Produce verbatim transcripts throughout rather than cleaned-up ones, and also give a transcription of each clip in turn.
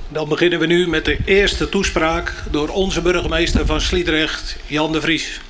Dan beginnen we nu met de eerste toespraak door onze burgemeester van Sliedrecht, Jan de Vries.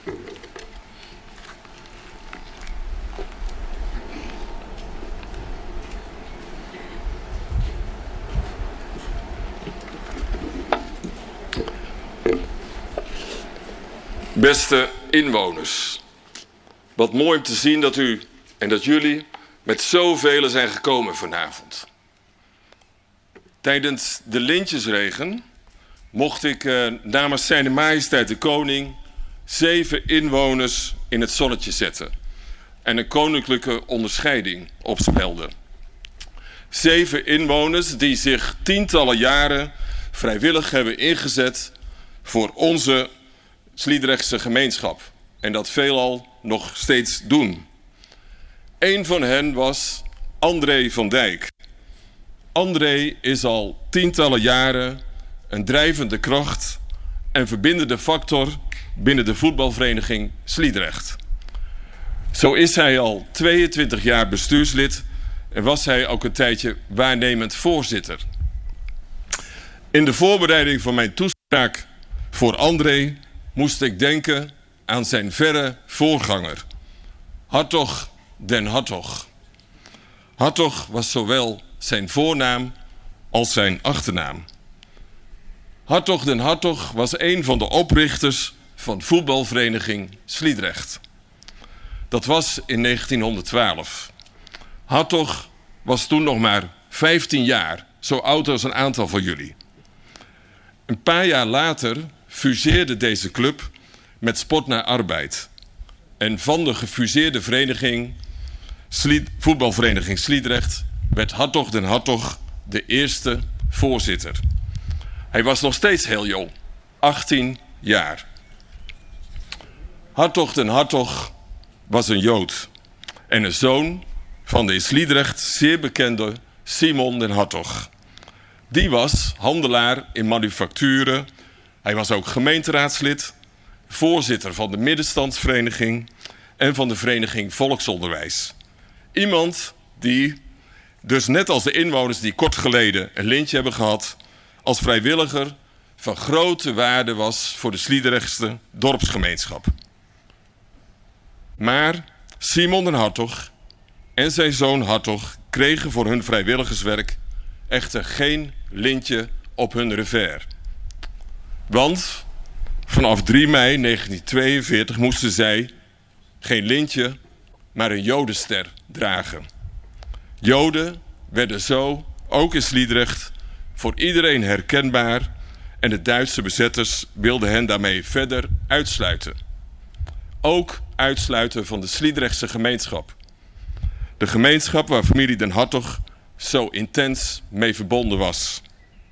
Beste inwoners, wat mooi om te zien dat u en dat jullie met zoveel zijn gekomen vanavond. Tijdens de lintjesregen mocht ik uh, namens Zijne Majesteit de Koning zeven inwoners in het zonnetje zetten en een koninklijke onderscheiding opspelden. Zeven inwoners die zich tientallen jaren vrijwillig hebben ingezet voor onze Sliedrechtse gemeenschap en dat veelal nog steeds doen. Eén van hen was André van Dijk. André is al tientallen jaren een drijvende kracht en verbindende factor binnen de voetbalvereniging Sliedrecht. Zo is hij al tweeëntwintig jaar bestuurslid en was hij ook een tijdje waarnemend voorzitter. In de voorbereiding van mijn toespraak voor André moest ik denken aan zijn verre voorganger, Hartog den Hartog. Hartog was zowel zijn voornaam als zijn achternaam. Hartog den Hartog was een van de oprichters van voetbalvereniging Sliedrecht. Dat was in negentienhonderdtwaalf. Hartog was toen nog maar vijftien jaar, zo oud als een aantal van jullie. Een paar jaar later fuseerde deze club met Sport naar Arbeid. En van de gefuseerde vereniging, Slied, voetbalvereniging Sliedrecht, werd Hartog den Hartog de eerste voorzitter. Hij was nog steeds heel jong, achttien jaar. Hartog den Hartog was een Jood en een zoon van de in Sliedrecht zeer bekende Simon den Hartog. Die was handelaar in manufacturen. Hij was ook gemeenteraadslid, voorzitter van de middenstandsvereniging en van de vereniging Volksonderwijs. Iemand die, dus net als de inwoners die kort geleden een lintje hebben gehad, als vrijwilliger van grote waarde was voor de Sliedrechtse dorpsgemeenschap. Maar Simon den Hartog en zijn zoon Hartog kregen voor hun vrijwilligerswerk echter geen lintje op hun revers. Want vanaf drie mei negentientweeënveertig moesten zij geen lintje, maar een jodenster dragen. Joden werden zo, ook in Sliedrecht, voor iedereen herkenbaar en de Duitse bezetters wilden hen daarmee verder uitsluiten. Ook uitsluiten van de Sliedrechtse gemeenschap. De gemeenschap waar familie den Hartog zo intens mee verbonden was.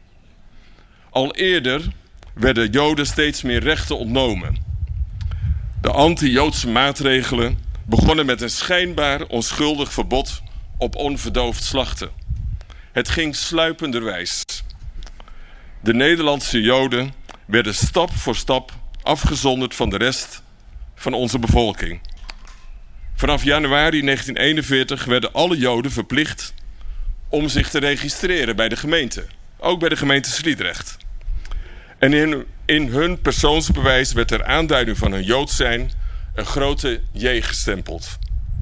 Al eerder werden Joden steeds meer rechten ontnomen. De anti-Joodse maatregelen begonnen met een schijnbaar onschuldig verbod op onverdoofd slachten. Het ging sluipenderwijs. De Nederlandse Joden werden stap voor stap afgezonderd van de rest van onze bevolking. Vanaf januari negentien eenenveertig werden alle Joden verplicht om zich te registreren bij de gemeente. Ook bij de gemeente Sliedrecht. En in, in hun persoonsbewijs werd ter aanduiding van hun Jood zijn een grote J gestempeld.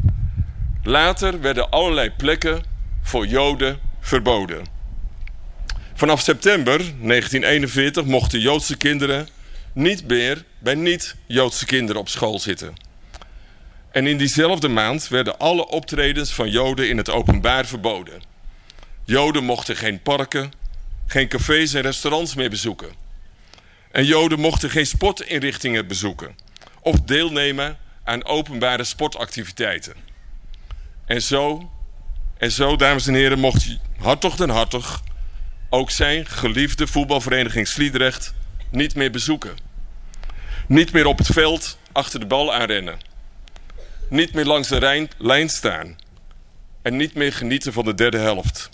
Later werden allerlei plekken voor Joden verboden. Vanaf september negentien eenenveertig mochten Joodse kinderen niet meer bij niet-Joodse kinderen op school zitten. En in diezelfde maand werden alle optredens van Joden in het openbaar verboden. Joden mochten geen parken, geen cafés en restaurants meer bezoeken. En Joden mochten geen sportinrichtingen bezoeken of deelnemen aan openbare sportactiviteiten. En zo, en zo, dames en heren, mocht Hartog den Hartog ook zijn geliefde voetbalvereniging Sliedrecht niet meer bezoeken. Niet meer op het veld achter de bal aanrennen. Niet meer langs de rijn, lijn staan. En niet meer genieten van de derde helft.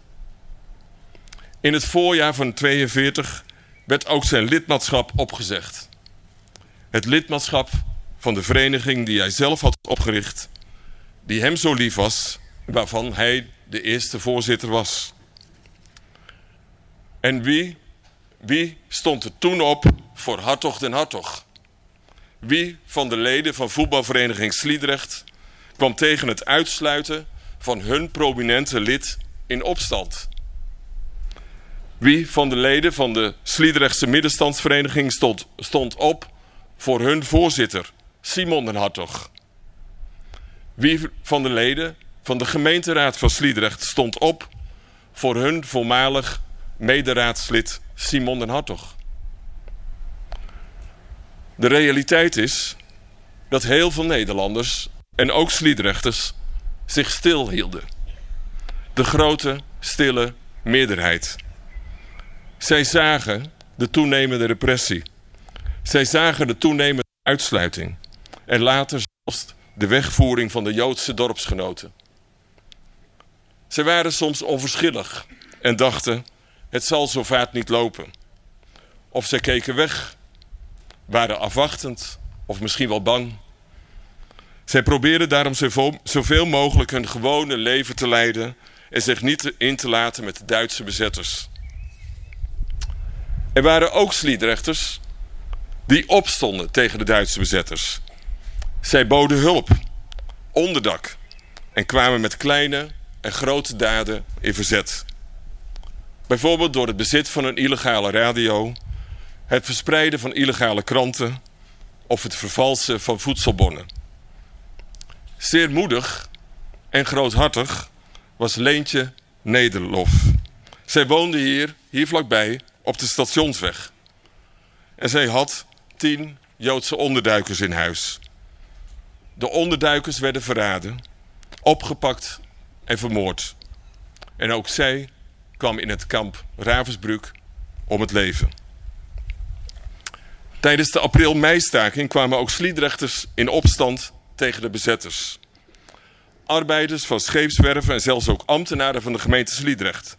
In het voorjaar van tweeënveertig werd ook zijn lidmaatschap opgezegd. Het lidmaatschap van de vereniging die hij zelf had opgericht, die hem zo lief was, waarvan hij de eerste voorzitter was. En wie, wie stond er toen op voor Hartog den Hartog? Wie van de leden van voetbalvereniging Sliedrecht kwam tegen het uitsluiten van hun prominente lid in opstand? Wie van de leden van de Sliedrechtse middenstandsvereniging stond, stond op voor hun voorzitter, Simon den Hartog? Wie van de leden van de gemeenteraad van Sliedrecht stond op voor hun voormalig mederaadslid Simon den Hartog? De realiteit is dat heel veel Nederlanders en ook Sliedrechters zich stilhielden. De grote, stille meerderheid. Zij zagen de toenemende repressie. Zij zagen de toenemende uitsluiting. En later zelfs de wegvoering van de Joodse dorpsgenoten. Zij waren soms onverschillig en dachten, het zal zo vaart niet lopen. Of zij keken weg, waren afwachtend of misschien wel bang. Zij probeerden daarom zoveel mogelijk hun gewone leven te leiden en zich niet in te laten met de Duitse bezetters. Er waren ook Sliedrechters die opstonden tegen de Duitse bezetters. Zij boden hulp, onderdak en kwamen met kleine en grote daden in verzet. Bijvoorbeeld door het bezit van een illegale radio, het verspreiden van illegale kranten of het vervalsen van voedselbonnen. Zeer moedig en groothartig was Leentje Nederlof. Zij woonde hier, hier vlakbij, op de Stationsweg. En zij had tien Joodse onderduikers in huis. De onderduikers werden verraden, opgepakt en vermoord. En ook zij kwam in het kamp Ravensbrück om het leven. Tijdens de april-meistaking kwamen ook Sliedrechters in opstand tegen de bezetters. Arbeiders van scheepswerven en zelfs ook ambtenaren van de gemeente Sliedrecht.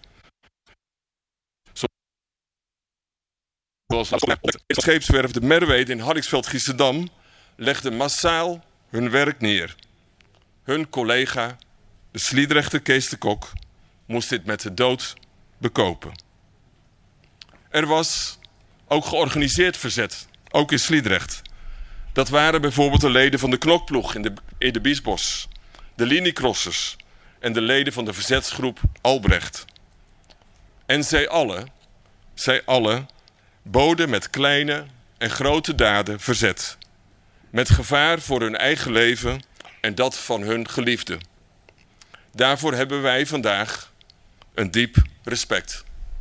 Zoals de scheepswerf de Merwede in Hardingsveld-Giessendam legden massaal hun werk neer. Hun collega, de Sliedrechter Kees de Kok, moest dit met de dood bekopen. Er was ook georganiseerd verzet, ook in Sliedrecht. Dat waren bijvoorbeeld de leden van de knokploeg in de, in de Biesbos, de liniecrossers en de leden van de verzetsgroep Albrecht. En zij allen, zij allen boden met kleine en grote daden verzet. Met gevaar voor hun eigen leven en dat van hun geliefden. Daarvoor hebben wij vandaag een diep respect.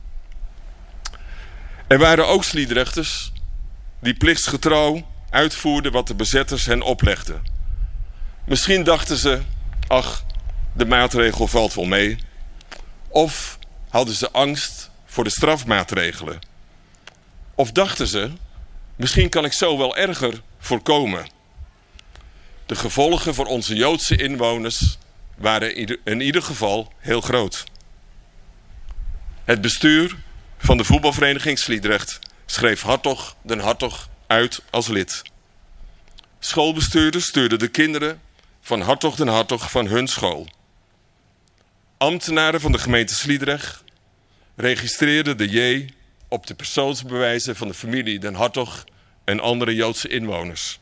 Er waren ook Sliedrechters die plichtsgetrouw uitvoerden wat de bezetters hen oplegden. Misschien dachten ze, ach, de maatregel valt wel mee. Of hadden ze angst voor de strafmaatregelen. Of dachten ze, misschien kan ik zo wel erger voorkomen. De gevolgen voor onze Joodse inwoners waren in ieder geval heel groot. Het bestuur van de voetbalvereniging Sliedrecht schreef Hartog den Hartog uit als lid. Schoolbestuurders stuurden de kinderen van Hartog den Hartog van hun school. Ambtenaren van de gemeente Sliedrecht registreerden de J op de persoonsbewijzen van de familie den Hartog en andere Joodse inwoners.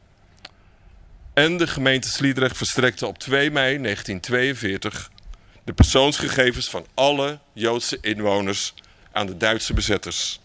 En de gemeente Sliedrecht verstrekte op twee mei negentien tweeënveertig de persoonsgegevens van alle Joodse inwoners aan de Duitse bezetters.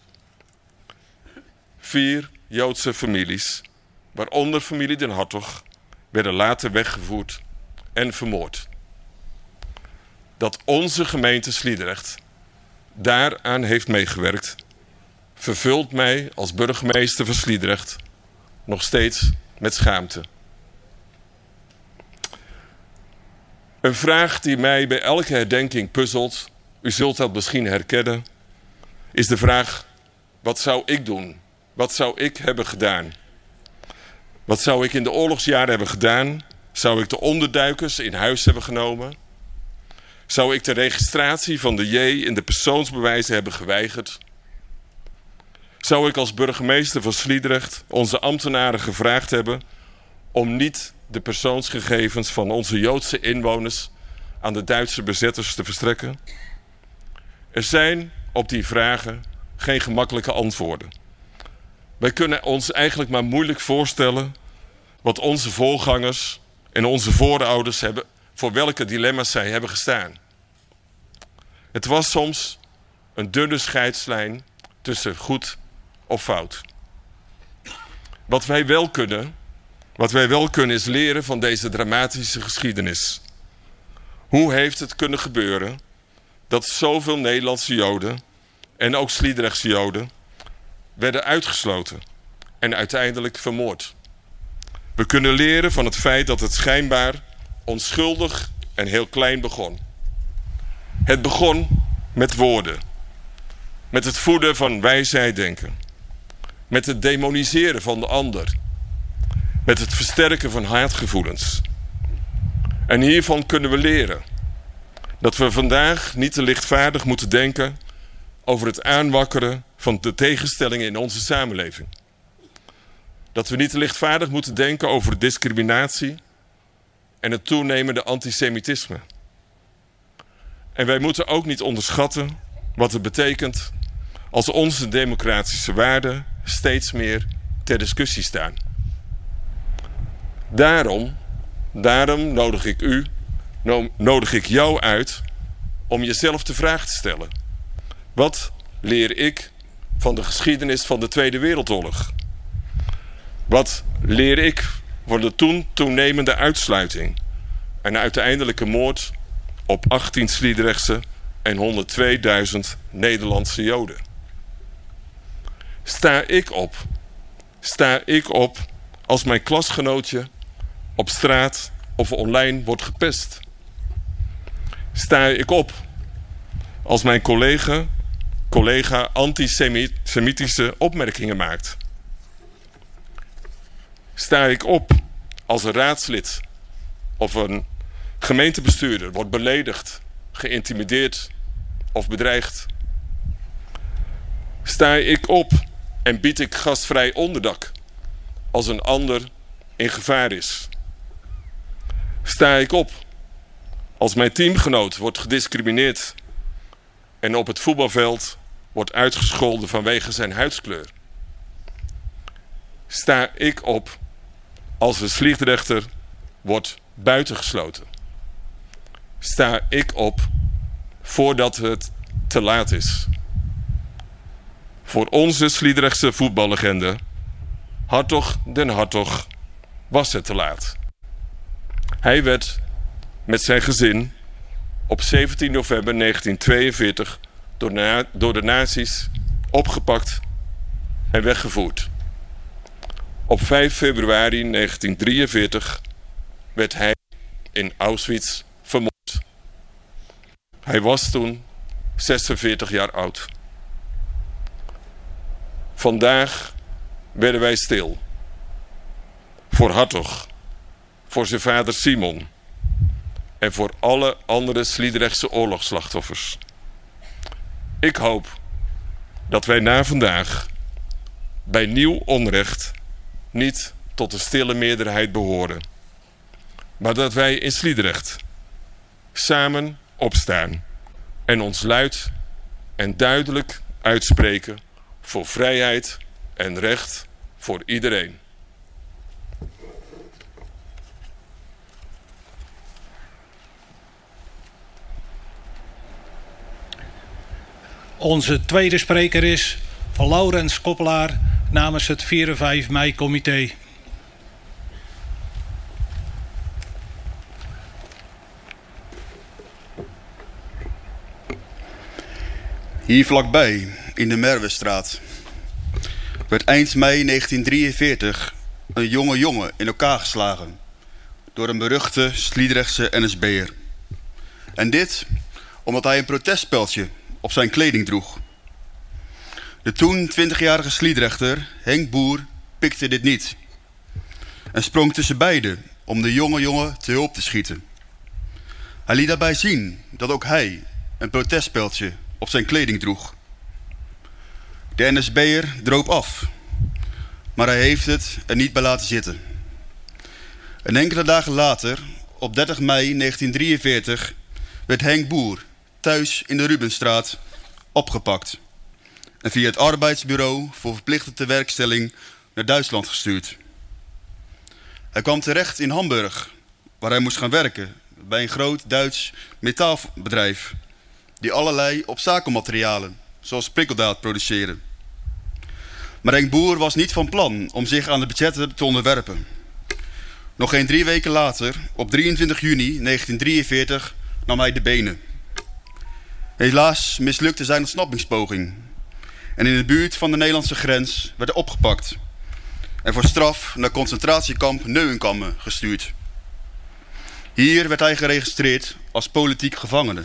Vier Joodse families, waaronder familie den Hartog, werden later weggevoerd en vermoord. Dat onze gemeente Sliedrecht daaraan heeft meegewerkt, vervult mij als burgemeester van Sliedrecht nog steeds met schaamte. Een vraag die mij bij elke herdenking puzzelt, u zult dat misschien herkennen, is de vraag, wat zou ik doen? Wat zou ik hebben gedaan? Wat zou ik in de oorlogsjaren hebben gedaan? Zou ik de onderduikers in huis hebben genomen? Zou ik de registratie van de J in de persoonsbewijzen hebben geweigerd? Zou ik als burgemeester van Sliedrecht onze ambtenaren gevraagd hebben om niet de persoonsgegevens van onze Joodse inwoners aan de Duitse bezetters te verstrekken? Er zijn op die vragen geen gemakkelijke antwoorden. Wij kunnen ons eigenlijk maar moeilijk voorstellen wat onze voorgangers en onze voorouders hebben, voor welke dilemma's zij hebben gestaan. Het was soms een dunne scheidslijn tussen goed of fout. Wat wij wel kunnen, wat wij wel kunnen is leren van deze dramatische geschiedenis. Hoe heeft het kunnen gebeuren dat zoveel Nederlandse Joden en ook Sliedrechtse Joden werden uitgesloten en uiteindelijk vermoord? We kunnen leren van het feit dat het schijnbaar onschuldig en heel klein begon. Het begon met woorden, met het voeden van wij-zij-denken, met het demoniseren van de ander, met het versterken van haatgevoelens. En hiervan kunnen we leren dat we vandaag niet te lichtvaardig moeten denken over het aanwakkeren van de tegenstellingen in onze samenleving. Dat we niet te lichtvaardig moeten denken over discriminatie en het toenemende antisemitisme. En wij moeten ook niet onderschatten wat het betekent als onze democratische waarden steeds meer ter discussie staan. Daarom, daarom nodig ik u, nodig ik jou uit om jezelf de vraag te stellen. Wat leer ik van de geschiedenis van de Tweede Wereldoorlog? Wat leer ik van de toen toenemende uitsluiting en uiteindelijke moord op achttien Sliedrechtse en honderdtweeduizend Nederlandse Joden? Sta ik op, sta ik op als mijn klasgenootje op straat of online wordt gepest? Sta ik op als mijn collega, collega antisemitische opmerkingen maakt? Sta ik op als een raadslid of een gemeentebestuurder wordt beledigd, geïntimideerd of bedreigd? Sta ik op en bied ik gastvrij onderdak als een ander in gevaar is? Sta ik op als mijn teamgenoot wordt gediscrimineerd en op het voetbalveld wordt uitgescholden vanwege zijn huidskleur? Sta ik op als een Sliedrechter wordt buitengesloten? Sta ik op voordat het te laat is? Voor onze Sliedrechtse voetballegende Hartog den Hartog was het te laat. Hij werd met zijn gezin op zeventien november negentien-tweeënveertig door, na- door de nazi's opgepakt en weggevoerd. Op vijf februari negentien drieënveertig werd hij in Auschwitz vermoord. Hij was toen zesenveertig jaar oud. Vandaag werden wij stil. Voor Hartog, voor zijn vader Simon en voor alle andere Sliedrechtse oorlogsslachtoffers. Ik hoop dat wij na vandaag bij nieuw onrecht niet tot de stille meerderheid behoren, maar dat wij in Sliedrecht samen opstaan en ons luid en duidelijk uitspreken voor vrijheid en recht voor iedereen. Onze tweede spreker is Laurens Koppelaar namens het vier en vijf mei-comité. Hier vlakbij, in de Merwestraat, werd eind mei negentien drieënveertig een jonge jongen in elkaar geslagen door een beruchte Sliedrechtse N S B'er. En dit omdat hij een protestspeltje op zijn kleding droeg. De toen twintigjarige Sliedrechter Henk Boer pikte dit niet en sprong tussen beiden om de jonge jongen te hulp te schieten. Hij liet daarbij zien dat ook hij een protestspeltje op zijn kleding droeg. De N S B'er droop af, maar hij heeft het er niet bij laten zitten. En enkele dagen later, op dertig mei negentien drieënveertig, werd Henk Boer thuis in de Rubenstraat opgepakt en via het arbeidsbureau voor verplichte tewerkstelling naar Duitsland gestuurd. Hij kwam terecht in Hamburg, waar hij moest gaan werken bij een groot Duits metaalbedrijf die allerlei obstakelmaterialen, zoals prikkeldraad, produceren. Maar Henk Boer was niet van plan om zich aan de budgetten te onderwerpen. Nog geen drie weken later, op drieëntwintig juni negentien drieënveertig, nam hij de benen. Helaas mislukte zijn ontsnappingspoging. En in de buurt van de Nederlandse grens werd hij opgepakt en voor straf naar concentratiekamp Neuenkamp gestuurd. Hier werd hij geregistreerd als politiek gevangene.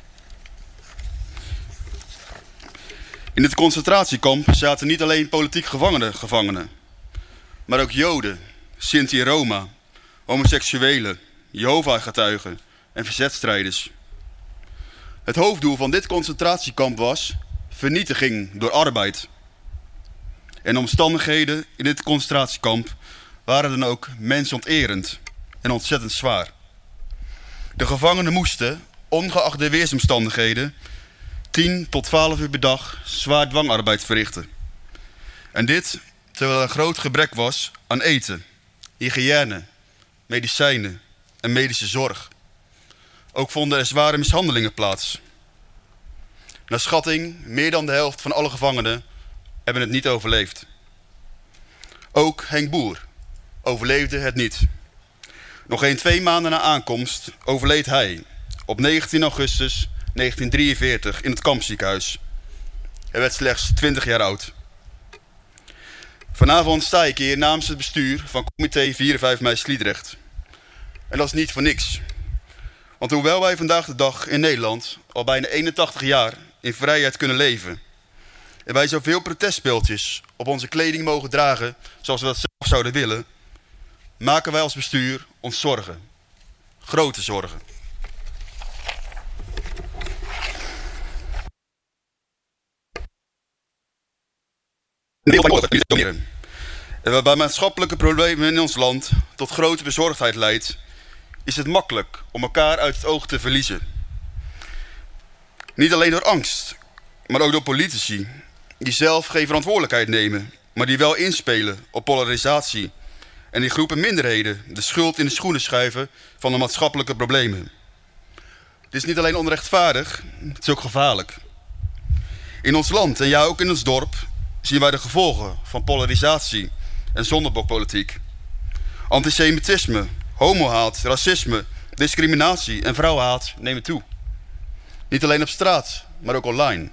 In het concentratiekamp zaten niet alleen politiek gevangenen, gevangenen, maar ook Joden, Sinti en Roma, homoseksuelen, Jehovah-getuigen en verzetstrijders. Het hoofddoel van dit concentratiekamp was vernietiging door arbeid. En de omstandigheden in dit concentratiekamp waren dan ook mensonterend en ontzettend zwaar. De gevangenen moesten, ongeacht de weersomstandigheden, tien tot twaalf uur per dag zwaar dwangarbeid verrichten. En dit terwijl er een groot gebrek was aan eten, hygiëne, medicijnen en medische zorg. Ook vonden er zware mishandelingen plaats. Naar schatting, meer dan de helft van alle gevangenen hebben het niet overleefd. Ook Henk Boer overleefde het niet. Nog geen twee maanden na aankomst overleed hij op negentien augustus negentien drieënveertig in het kampziekenhuis. Hij werd slechts twintig jaar oud. Vanavond sta ik hier namens het bestuur van comité vier en vijf mei Sliedrecht. En dat is niet voor niks. Want hoewel wij vandaag de dag in Nederland al bijna eenentachtig jaar in vrijheid kunnen leven en wij zoveel protestbeeldjes op onze kleding mogen dragen zoals we dat zelf zouden willen, maken wij als bestuur ons zorgen. Grote zorgen. En waarbij maatschappelijke problemen in ons land tot grote bezorgdheid leidt, is het makkelijk om elkaar uit het oog te verliezen. Niet alleen door angst, maar ook door politici die zelf geen verantwoordelijkheid nemen, maar die wel inspelen op polarisatie en die groepen minderheden de schuld in de schoenen schuiven van de maatschappelijke problemen. Het is niet alleen onrechtvaardig, het is ook gevaarlijk. In ons land en ja ook in ons dorp zien wij de gevolgen van polarisatie en zondebokpolitiek. Antisemitisme, homohaat, racisme, discriminatie en vrouwenhaat nemen toe. Niet alleen op straat, maar ook online.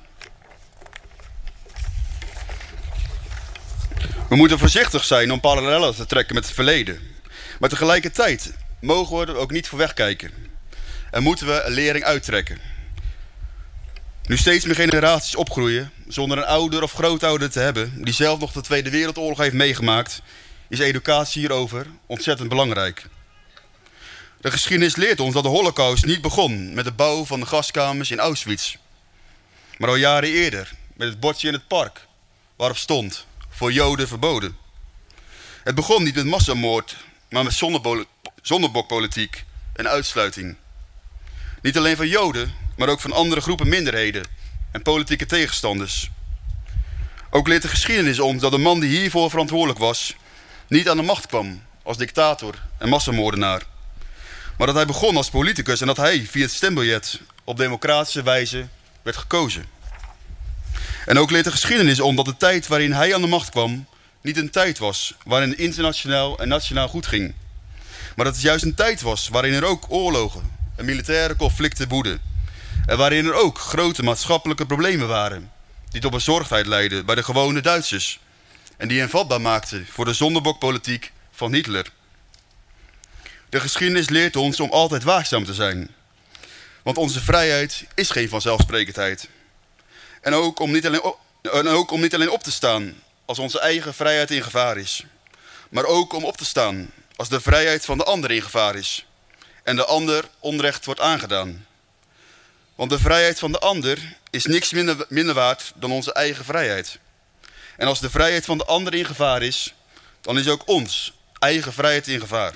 We moeten voorzichtig zijn om parallellen te trekken met het verleden. Maar tegelijkertijd mogen we er ook niet voor wegkijken. En moeten we een lering uittrekken. Nu steeds meer generaties opgroeien zonder een ouder of grootouder te hebben die zelf nog de Tweede Wereldoorlog heeft meegemaakt, is educatie hierover ontzettend belangrijk. De geschiedenis leert ons dat de Holocaust niet begon met de bouw van de gaskamers in Auschwitz, maar al jaren eerder met het bordje in het park waarop stond voor Joden verboden. Het begon niet met massamoord, maar met zondebokpolitiek en uitsluiting. Niet alleen van Joden, maar ook van andere groepen minderheden en politieke tegenstanders. Ook leert de geschiedenis ons dat de man die hiervoor verantwoordelijk was niet aan de macht kwam als dictator en massamoordenaar, maar dat hij begon als politicus en dat hij via het stembiljet op democratische wijze werd gekozen. En ook leert de geschiedenis om dat de tijd waarin hij aan de macht kwam niet een tijd was waarin het internationaal en nationaal goed ging, maar dat het juist een tijd was waarin er ook oorlogen en militaire conflicten woedden en waarin er ook grote maatschappelijke problemen waren die tot bezorgdheid leidden bij de gewone Duitsers en die hen vatbaar maakten voor de zondebokpolitiek van Hitler. De geschiedenis leert ons om altijd waakzaam te zijn, want onze vrijheid is geen vanzelfsprekendheid. En ook om niet alleen op, en ook om niet alleen op te staan als onze eigen vrijheid in gevaar is, maar ook om op te staan als de vrijheid van de ander in gevaar is en de ander onrecht wordt aangedaan. Want de vrijheid van de ander is niks minder, minder waard dan onze eigen vrijheid. En als de vrijheid van de ander in gevaar is, dan is ook ons eigen vrijheid in gevaar.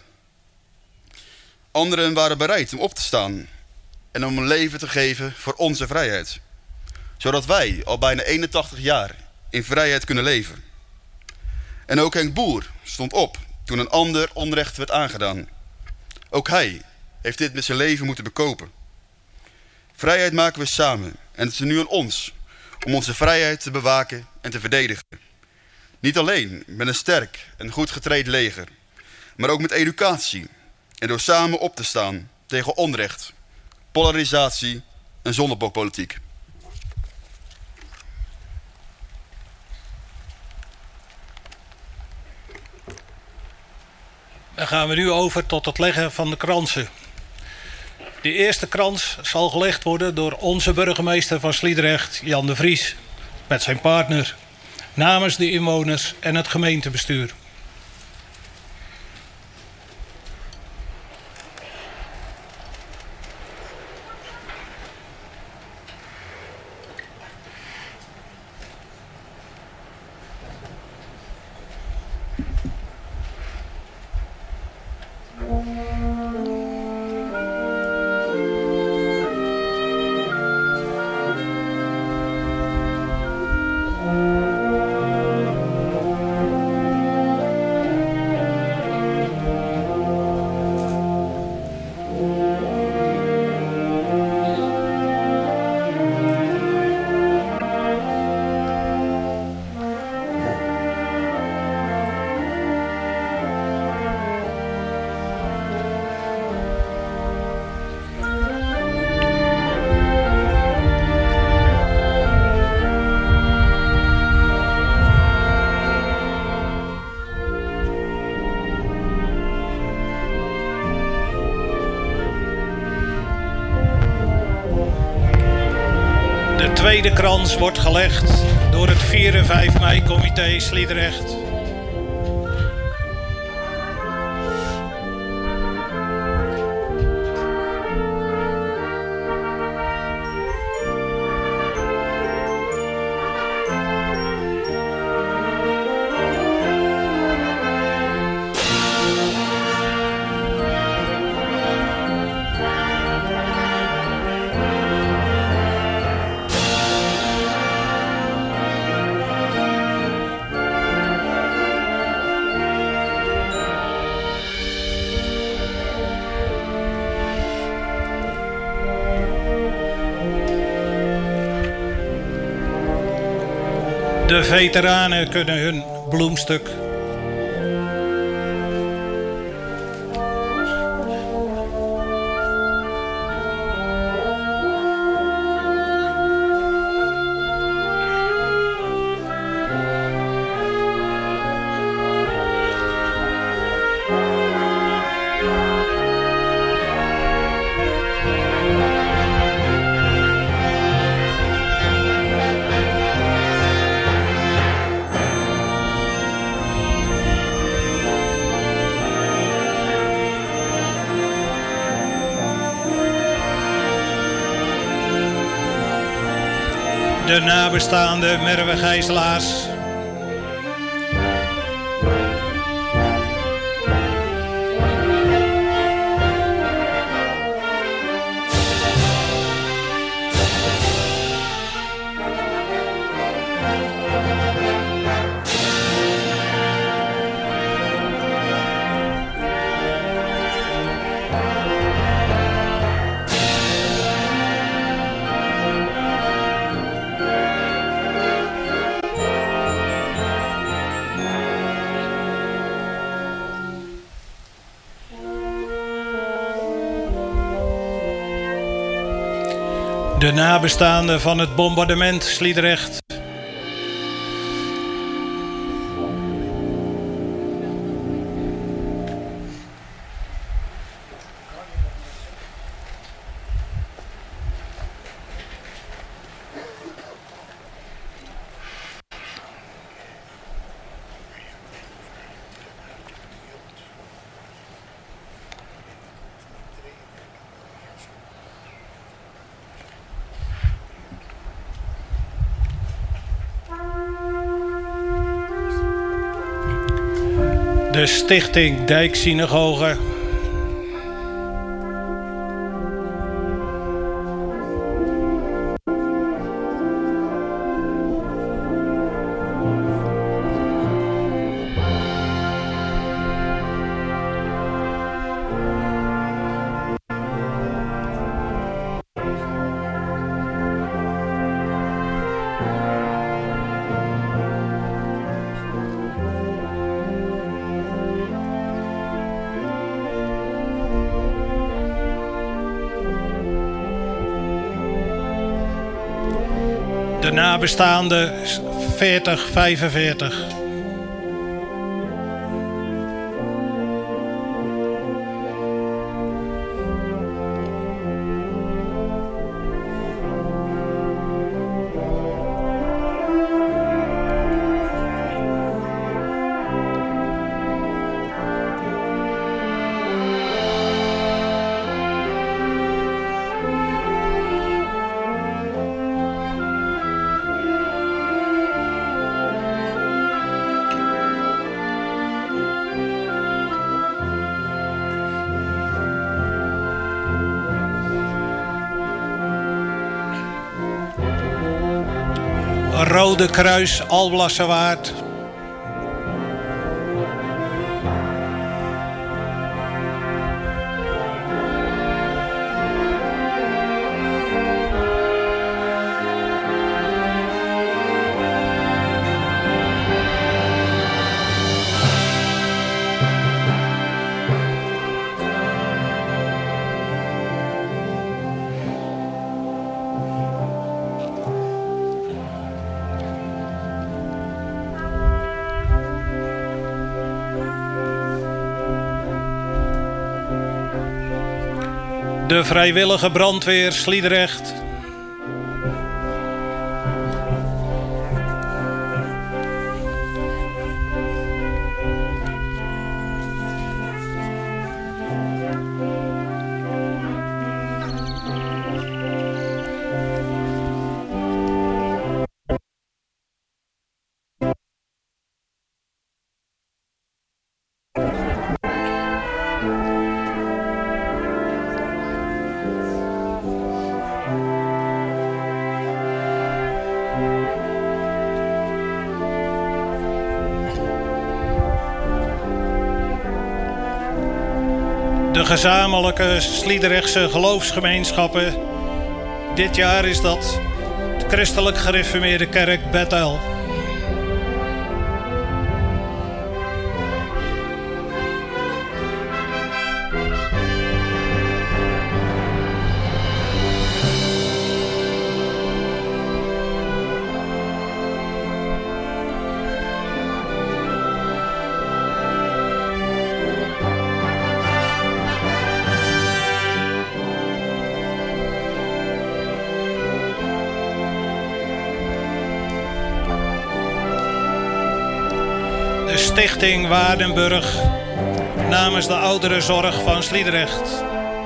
Anderen waren bereid om op te staan en om een leven te geven voor onze vrijheid. zodat wij al bijna eenentachtig jaar in vrijheid kunnen leven. En ook Henk Boer stond op toen een ander onrecht werd aangedaan. Ook hij heeft dit met zijn leven moeten bekopen. Vrijheid maken we samen en het is nu aan ons om onze vrijheid te bewaken en te verdedigen. Niet alleen met een sterk en goed getraind leger, maar ook met educatie en door samen op te staan tegen onrecht, polarisatie en zondebokpolitiek. Dan gaan we nu over tot het leggen van de kransen. De eerste krans zal gelegd worden door onze burgemeester van Sliedrecht, Jan de Vries, met zijn partner, namens de inwoners en het gemeentebestuur. De tweede krans wordt gelegd door het vier en vijf mei-comité Sliedrecht. De veteranen kunnen hun bloemstuk. De nabestaande Merwe Gijselaars. De nabestaanden van het bombardement Sliedrecht. De Stichting Dijksynagoge. De nabestaanden veertig vijfenveertig. Rode Kruis Alblasserwaard. De vrijwillige brandweer Sliedrecht. De gezamenlijke Sliedrechtse geloofsgemeenschappen. Dit jaar is dat de Christelijk Gereformeerde Kerk Bethel. De Stichting Waardenburg namens de ouderenzorg van Sliedrecht.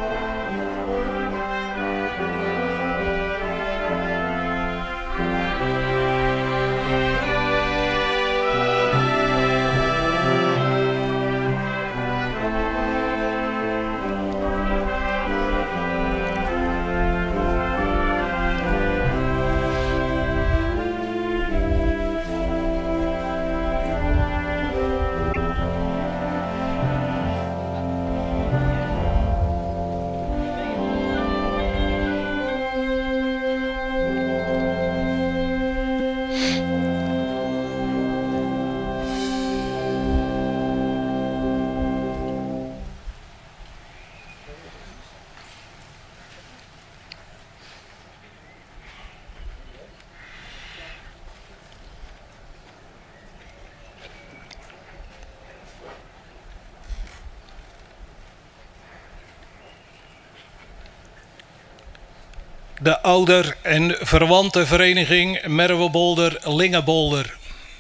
De ouder- en verwante vereniging Merwebolder-Lingebolder.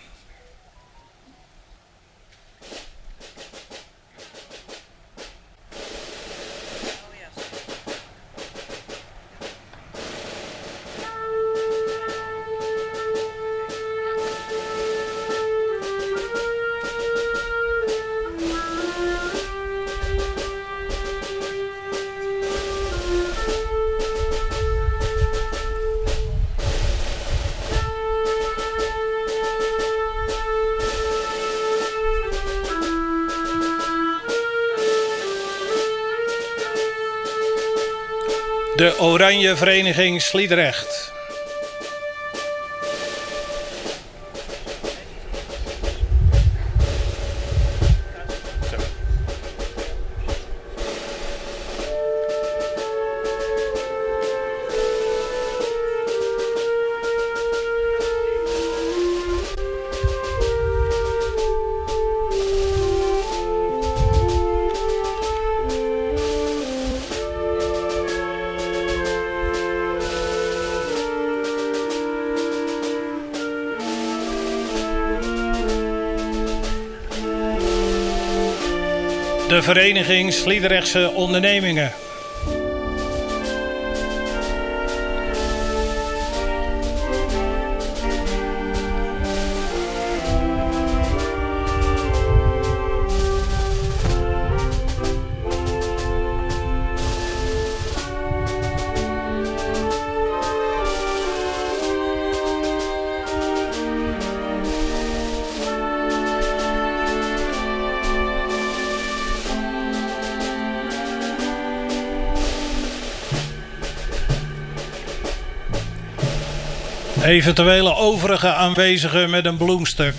De Oranje Vereniging Sliedrecht. de vereniging Sliedrechtse Ondernemingen. Eventuele overige aanwezigen met een bloemstuk.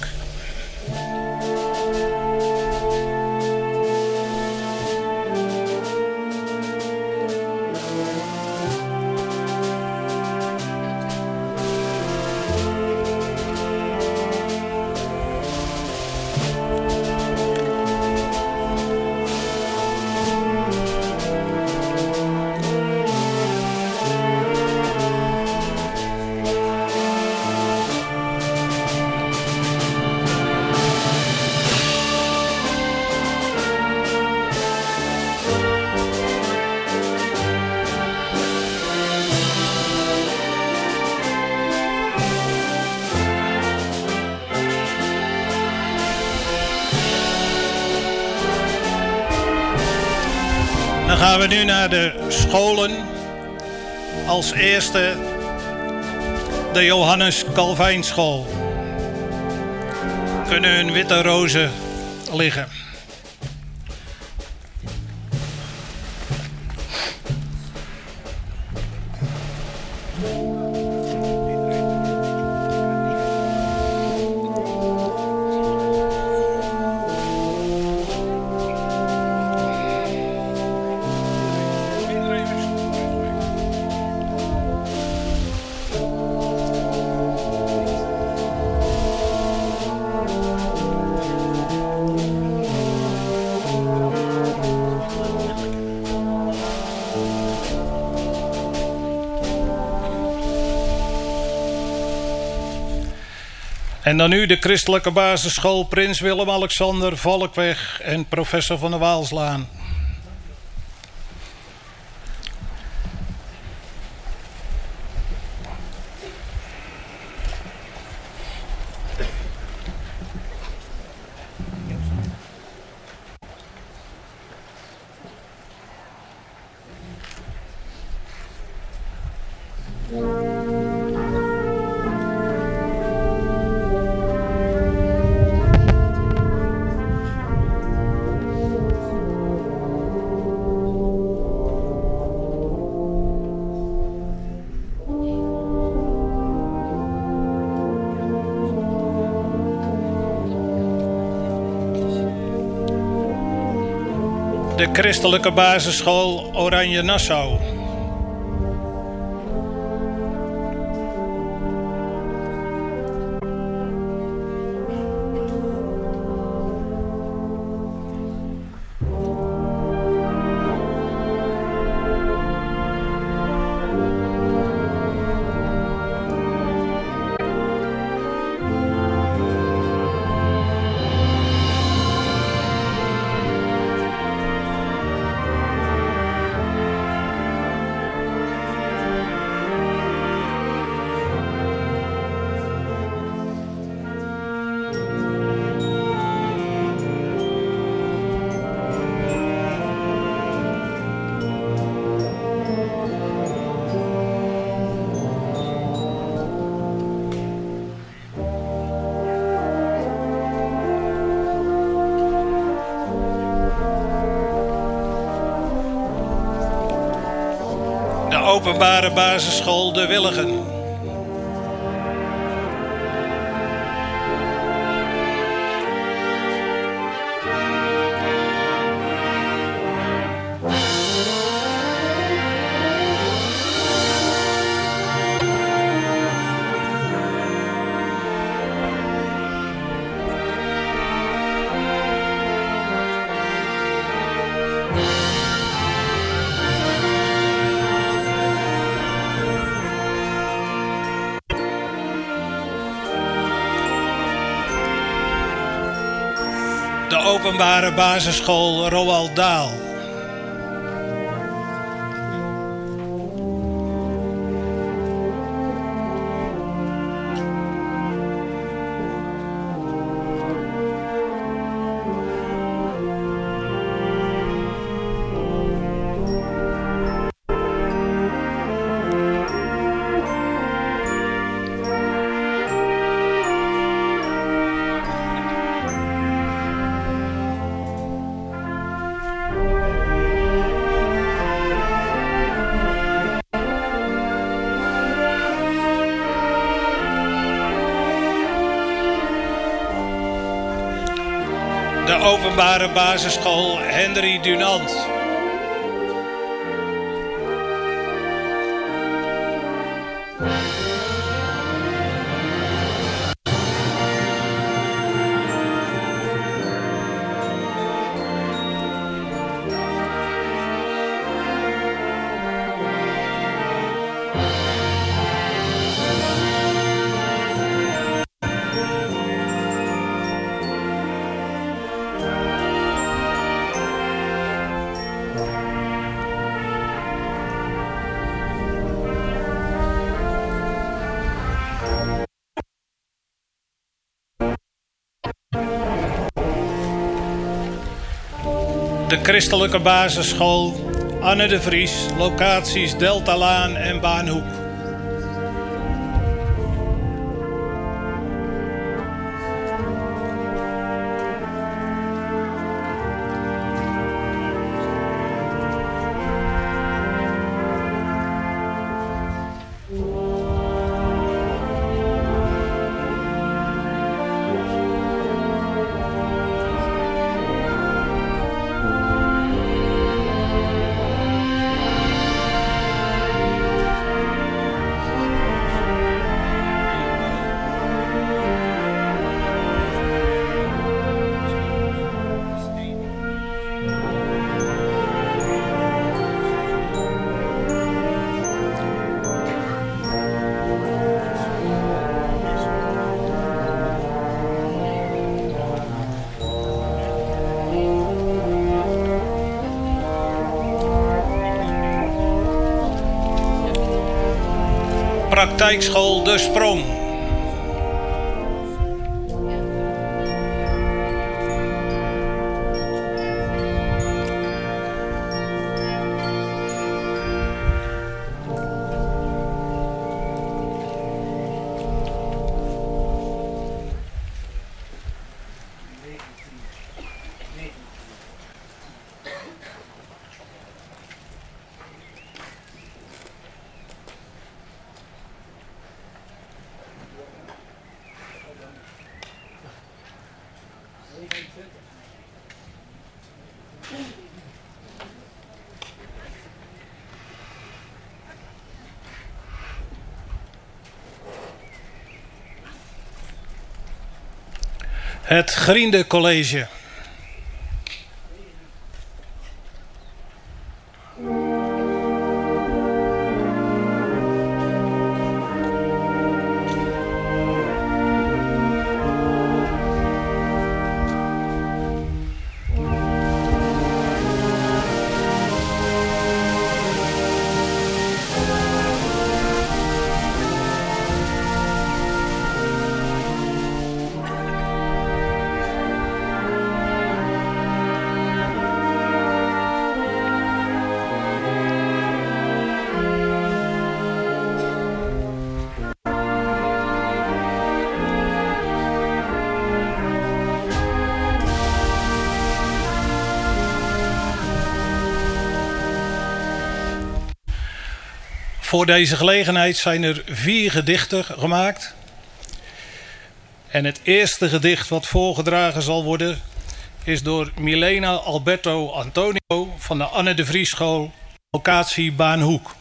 Dan gaan we nu naar de scholen. Als eerste de Johannes Calvijnschool. Kunnen hun witte rozen liggen. En dan nu de christelijke basisschool Prins Willem-Alexander Valkweg en professor van der Waalslaan. De christelijke basisschool Oranje Nassau. Openbare basisschool De Willigen. De openbare basisschool Roald Dahl. De openbare basisschool Henry Dunant. De christelijke basisschool Anne de Vries, locaties Deltalaan en Baanhoek. Praktijkschool De Sprong. Het Griende College. Voor deze gelegenheid zijn er vier gedichten gemaakt. En het eerste gedicht wat voorgedragen zal worden is door Milena Alberto Antonio van de Anne de Vries School, locatie Baanhoek.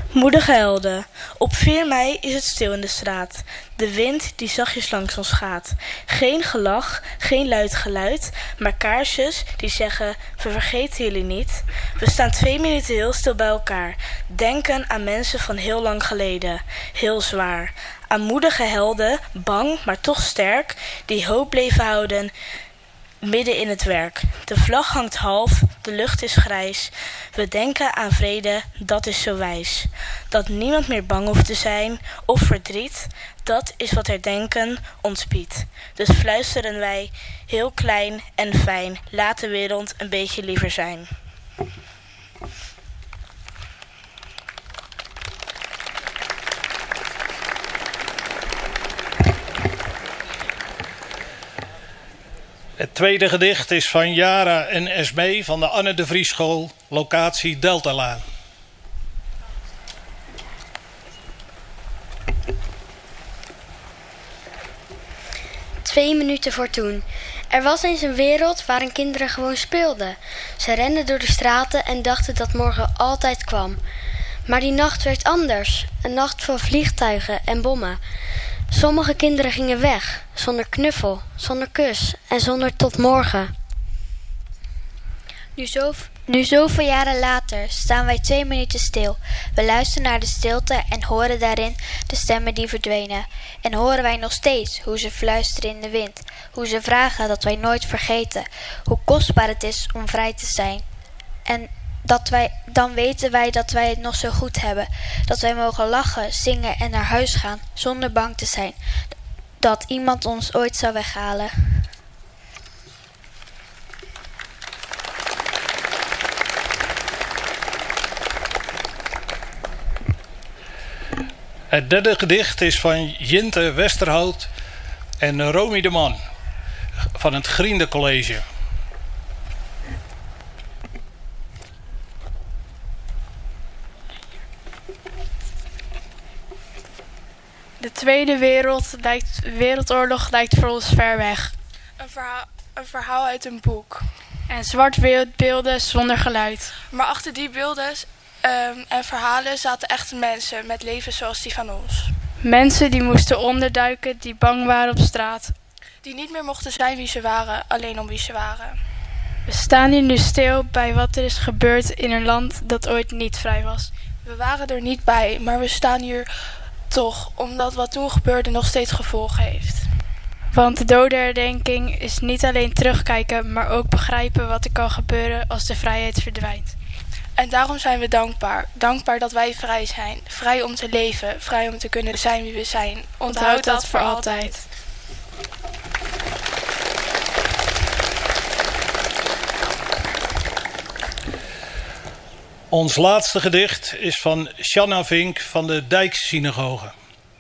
Moedige helden, op vier mei is het stil in de straat. De wind die zachtjes langs ons gaat. Geen gelach, geen luid geluid, maar kaarsjes die zeggen, we vergeten jullie niet. We staan twee minuten heel stil bij elkaar. Denken aan mensen van heel lang geleden. Heel zwaar. Aan moedige helden, bang maar toch sterk, die hoop bleven houden midden in het werk. De vlag hangt half, de lucht is grijs. We denken aan vrede, dat is zo wijs. Dat niemand meer bang hoeft te zijn of verdriet, dat is wat herdenken ons biedt. Dus fluisteren wij, heel klein en fijn, laat de wereld een beetje liever zijn. Het tweede gedicht is van Jara en Esmee van de Anne de Vries School, locatie Deltalaan. Twee minuten voor toen. Er was eens een wereld waarin kinderen gewoon speelden. Ze renden door de straten en dachten dat morgen altijd kwam. Maar die nacht werd anders. Een nacht van vliegtuigen en bommen. Sommige kinderen gingen weg, zonder knuffel, zonder kus en zonder tot morgen. Nu, zo, nu zoveel jaren later staan wij twee minuten stil. We luisteren naar de stilte en horen daarin de stemmen die verdwenen. En horen wij nog steeds hoe ze fluisteren in de wind. Hoe ze vragen dat wij nooit vergeten. Hoe kostbaar het is om vrij te zijn. En dat wij, dan weten wij dat wij het nog zo goed hebben. Dat wij mogen lachen, zingen en naar huis gaan zonder bang te zijn dat iemand ons ooit zou weghalen. Het derde gedicht is van Jinte Westerhout en Romy de Man van het Griende College. De Tweede Wereld lijkt, Wereldoorlog lijkt voor ons ver weg. Een verhaal, een verhaal uit een boek. En zwart-wit beelden zonder geluid. Maar achter die beelden um, en verhalen zaten echte mensen met levens zoals die van ons. Mensen die moesten onderduiken, die bang waren op straat. Die niet meer mochten zijn wie ze waren, alleen om wie ze waren. We staan hier nu stil bij wat er is gebeurd in een land dat ooit niet vrij was. We waren er niet bij, maar we staan hier toch, omdat wat toen gebeurde nog steeds gevolgen heeft. Want de dodenherdenking is niet alleen terugkijken, maar ook begrijpen wat er kan gebeuren als de vrijheid verdwijnt. En daarom zijn we dankbaar. Dankbaar dat wij vrij zijn. Vrij om te leven. Vrij om te kunnen zijn wie we zijn. Onthoud dat voor altijd. Ons laatste gedicht is van Shanna Vink van de Dijksynagoge.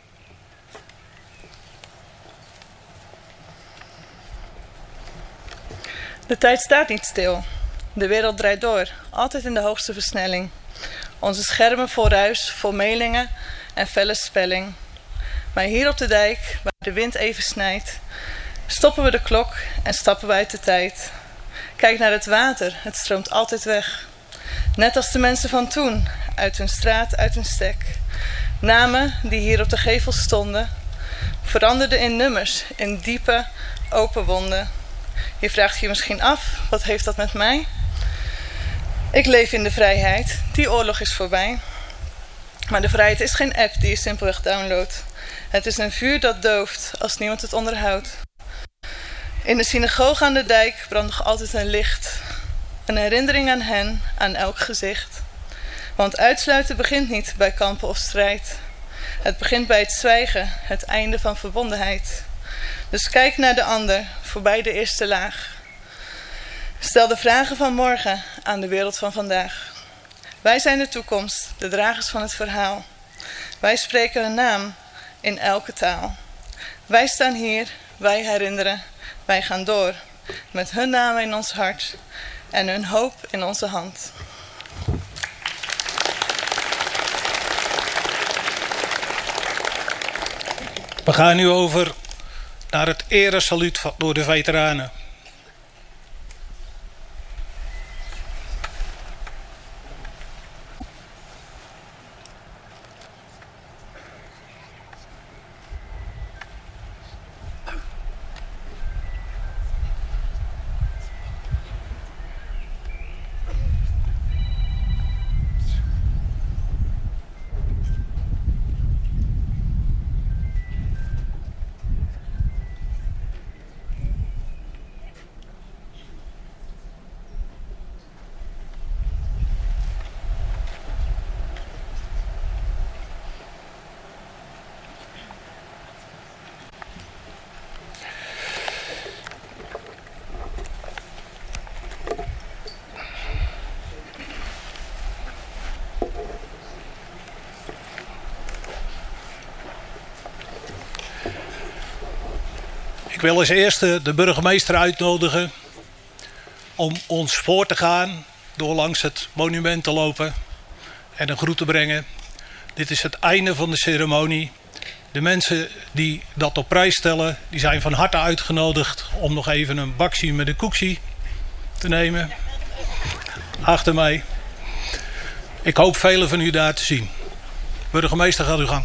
De tijd staat niet stil. De wereld draait door, altijd in de hoogste versnelling. Onze schermen vol ruis, vol melingen en felle spelling. Maar hier op de dijk, waar de wind even snijdt, stoppen we de klok en stappen we uit de tijd. Kijk naar het water, het stroomt altijd weg. Net als de mensen van toen, uit hun straat, uit hun stek. Namen die hier op de gevel stonden, veranderden in nummers, in diepe, open wonden. Je vraagt je misschien af, wat heeft dat met mij? Ik leef in de vrijheid, die oorlog is voorbij. Maar de vrijheid is geen app die je simpelweg downloadt. Het is een vuur dat dooft als niemand het onderhoudt. In de synagoge aan de dijk brandt nog altijd een licht. Een herinnering aan hen, aan elk gezicht. Want uitsluiten begint niet bij kampen of strijd. Het begint bij het zwijgen, het einde van verbondenheid. Dus kijk naar de ander, voorbij de eerste laag. Stel de vragen van morgen aan de wereld van vandaag. Wij zijn de toekomst, de dragers van het verhaal. Wij spreken hun naam in elke taal. Wij staan hier, wij herinneren, wij gaan door. Met hun namen in ons hart en hun hoop in onze hand. We gaan nu over naar het eresaluut door de veteranen. Ik wil als eerste de burgemeester uitnodigen om ons voor te gaan door langs het monument te lopen en een groet te brengen. Dit is het einde van de ceremonie. De mensen die dat op prijs stellen, die zijn van harte uitgenodigd om nog even een bakje met een koeksie te nemen. Achter mij. Ik hoop velen van u daar te zien. Burgemeester, gaat uw gang.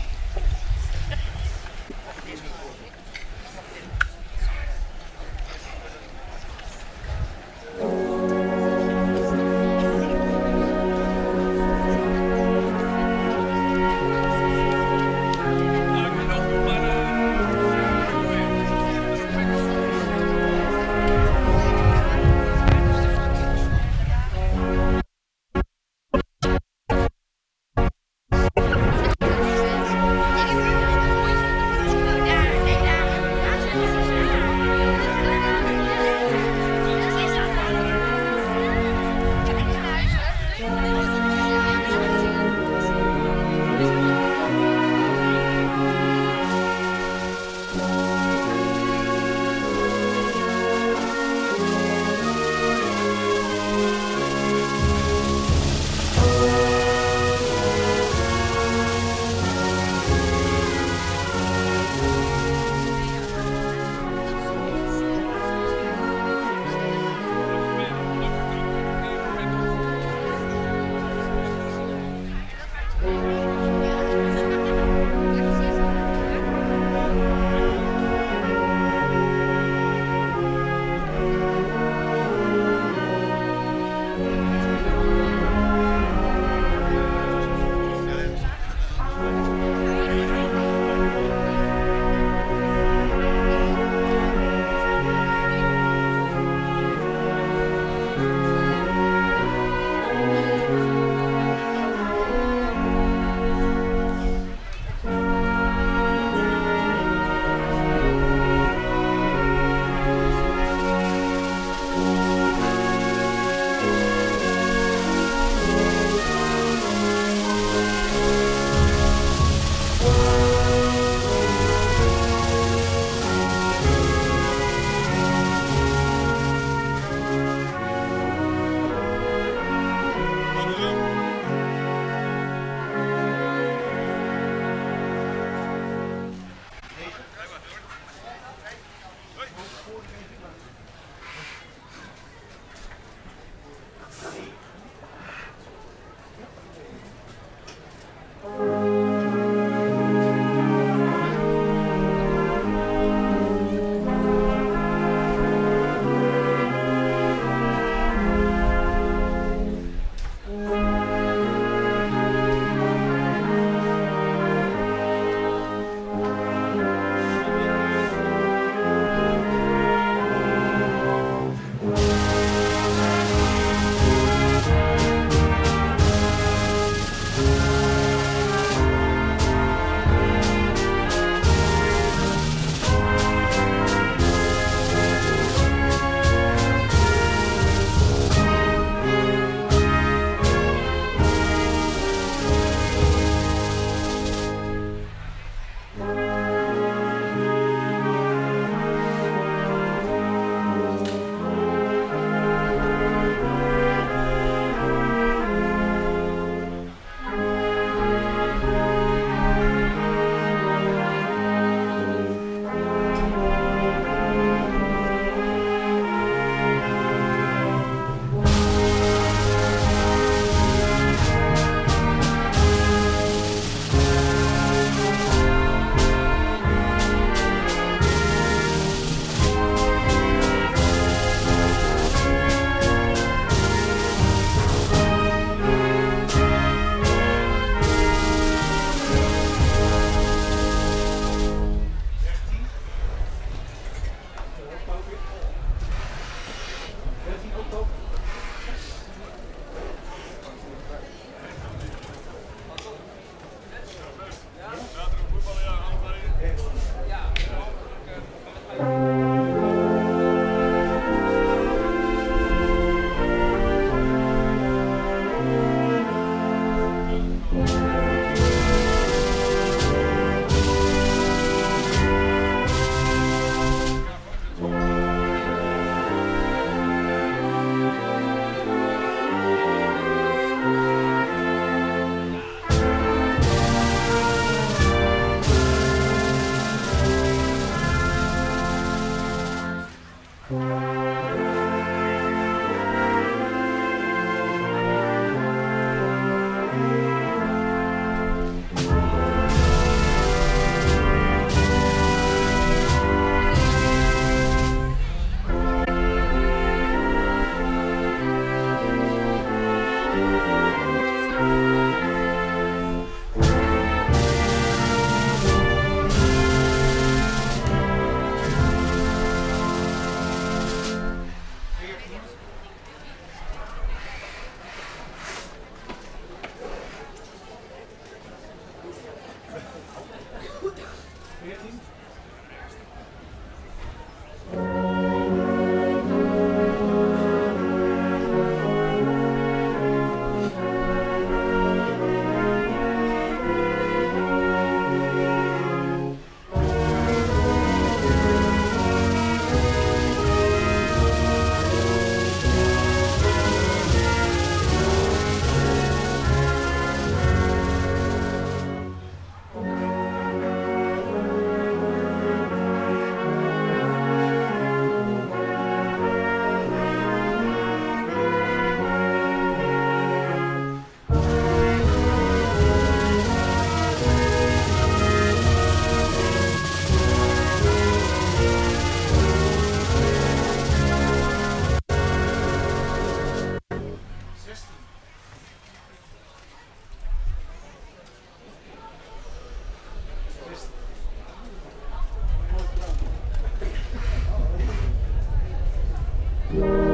Thank